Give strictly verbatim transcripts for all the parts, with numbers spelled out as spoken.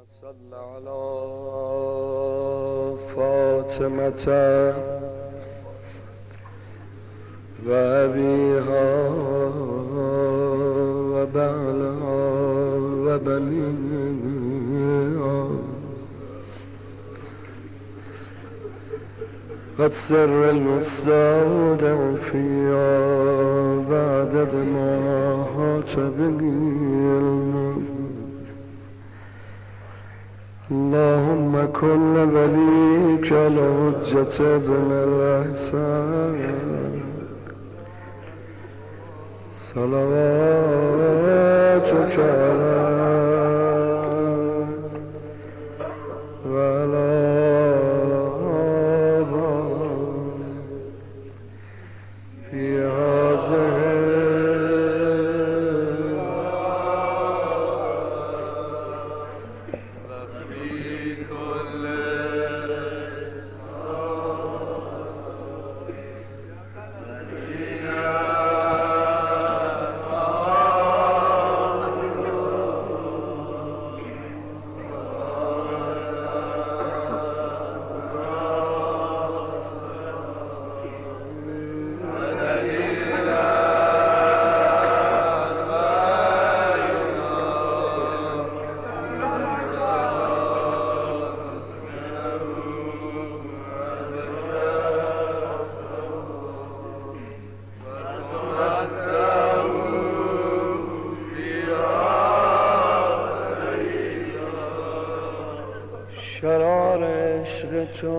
صل على فاطمة و أبيها و بعلها و بنيها والسر المستودع فيها بعدد ما أحاط به علمه. اللهم كن وليك الحجة ابن الحسن صلواتك عليه وعلى آبائه في هذه شرار عشق تو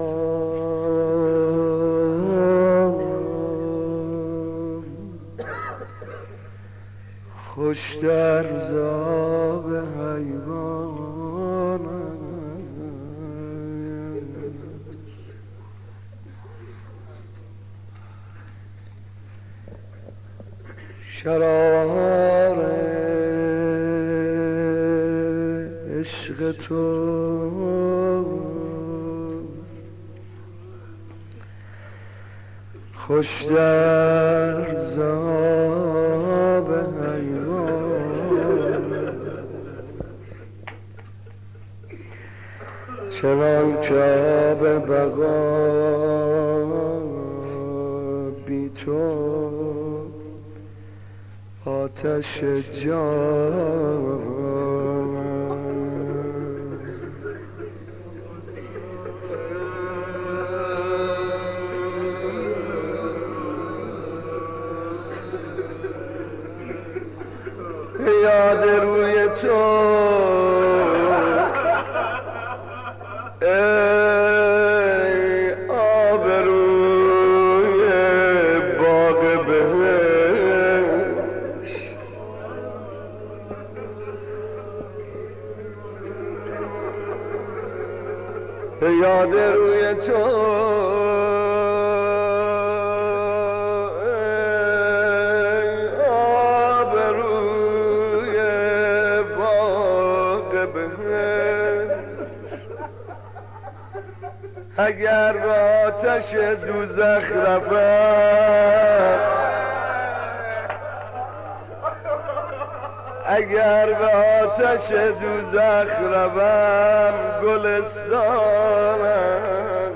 خوش در ذاب حیوان شرار عشق تو خوش در ذاب حیوان چنان که آب بقا بی تو آتش جان یاد روی تو ای آب روی باغ بهشت یاد روی تو اگر به آتش دوزخ رفتم اگر به آتش دوزخ روم گلستانم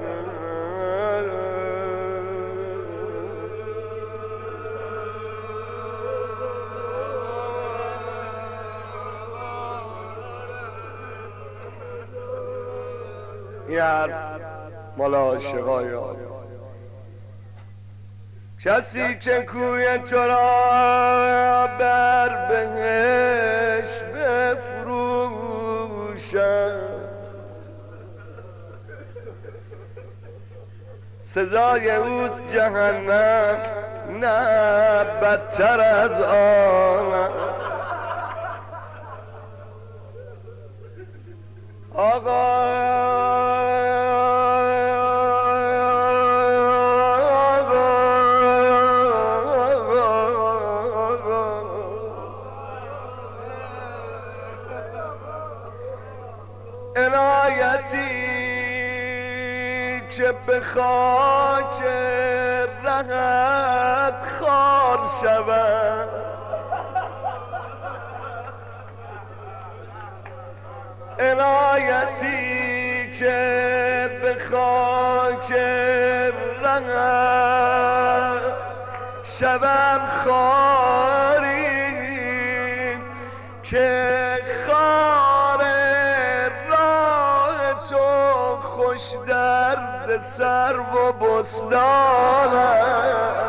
این حرف مال عاشقای آدم. کسی که کوی تو را بر بهش بفروشد سزای اوست جهنم نه بدتر از آن. آقا عنایتی که به خاک رهت خار شود عنایتی که به خاک رهت شبم خاری که خار راه تو خوش درز سر و بستانم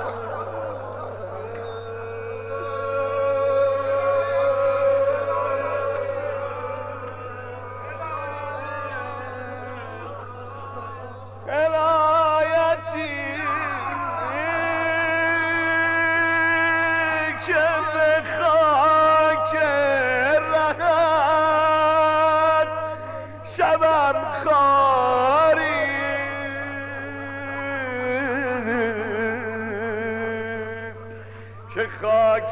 که خاک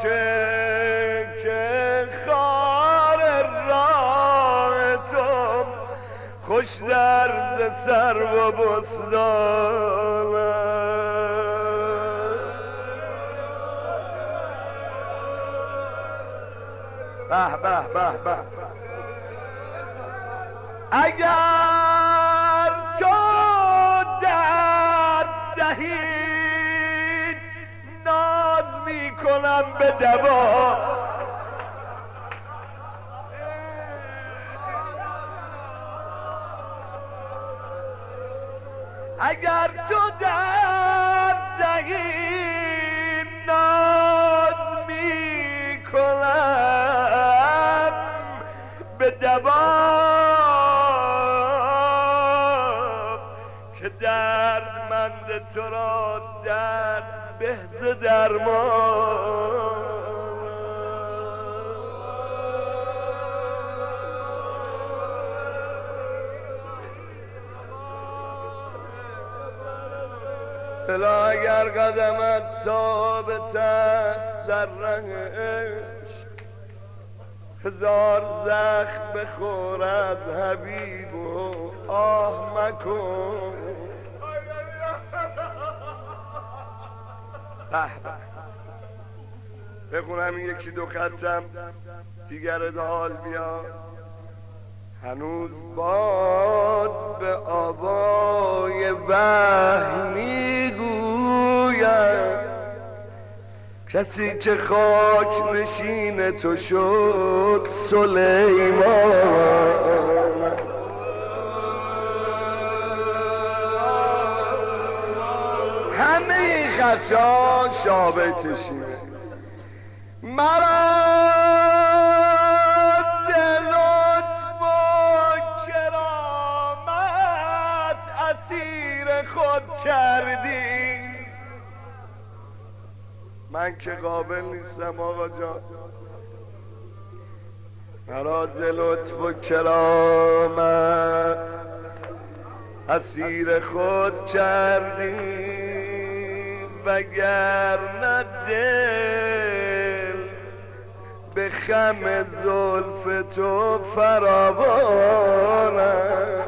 که خار راه تو خوش درز سر و بستانم به به به به اگر تو درد دهی ناز میکنم به دوا اگر تو درد دهی ناز میکنم به دوا که دردمند تو را درد بهز درمان الا اگر قدمت ثابت است در رهش هزار زخم بخور از حبیب و آه مکن به به بخونم یکی دو خطم دیگر حال بیا هنوز باد به آوای وحی میگوید کسی که خاک نشین تو شد سلیمان همه این خطان شابتشیه مرا ز لطف و کرامت اسیر خود کردی من که قابل نیستم آقا جان مرا ز لطف و کرامت اسیر خود کردی وگر نه دل به خم زلف تو فراوانم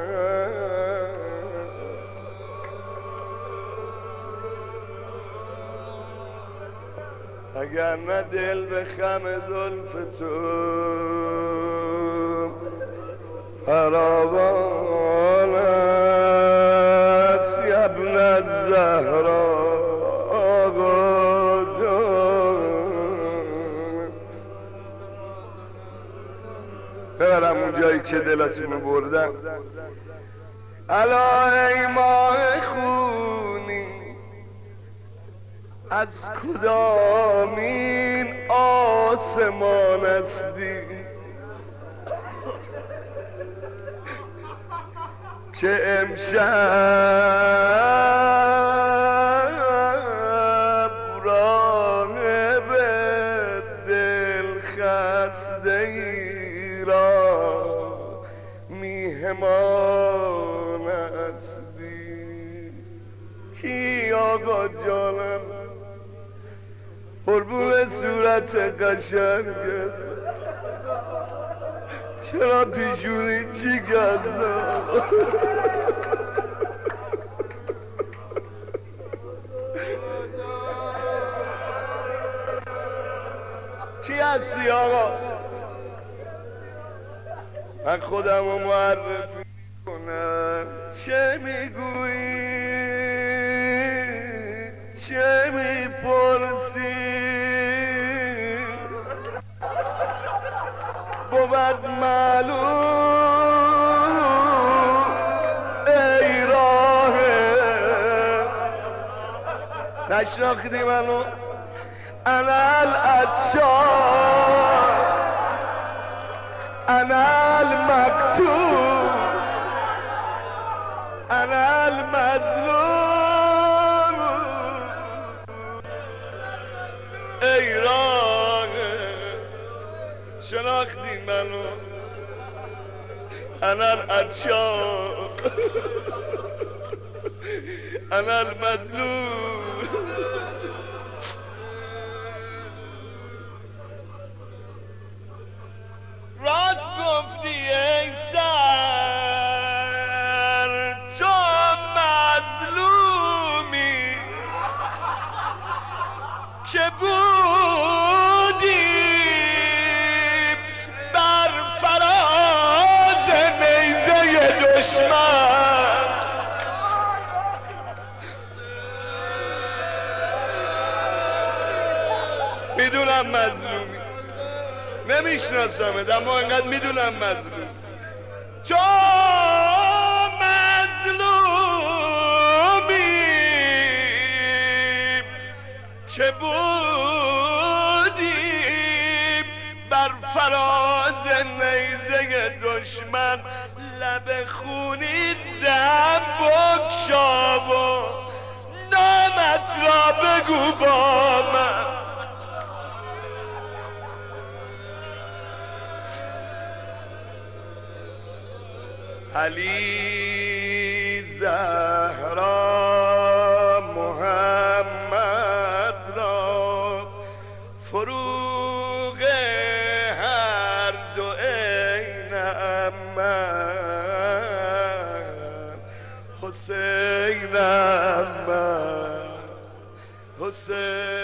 اگر نه دل به خم زلف تو فراوان است ابن الزهرا آقا جان ببرم اون جایی که دلتونو بردم الا ای ماه خونی از کدامین آسمان استی که امشب راهب دل خسته ای را میهمان استی کی آقا جانم قربون صورت قشنگت چرا پیشونی چی گذار کی هستی آقا من خودم رو معرفی کنم. چه میگویی چه میپرسی بود معلوم ای راهه نشناختی منو انا العطشان انا المکتوب انا المظلوم ای راهه شناختی منو انا العطشان انا المظلوم راست گفتی ای سر تو مظلومی که بودی بر فراز نیزه دشمن میدونم مظلومی نمیشناسمت اما انقدر میدونم مظلوم تو مظلومی که بودی بر فراز نیزه دشمن لب خونی زم بگشا و نامت را بگو با من علی زهرا محمد را فروغ هر دو عینم من حسینم من حسین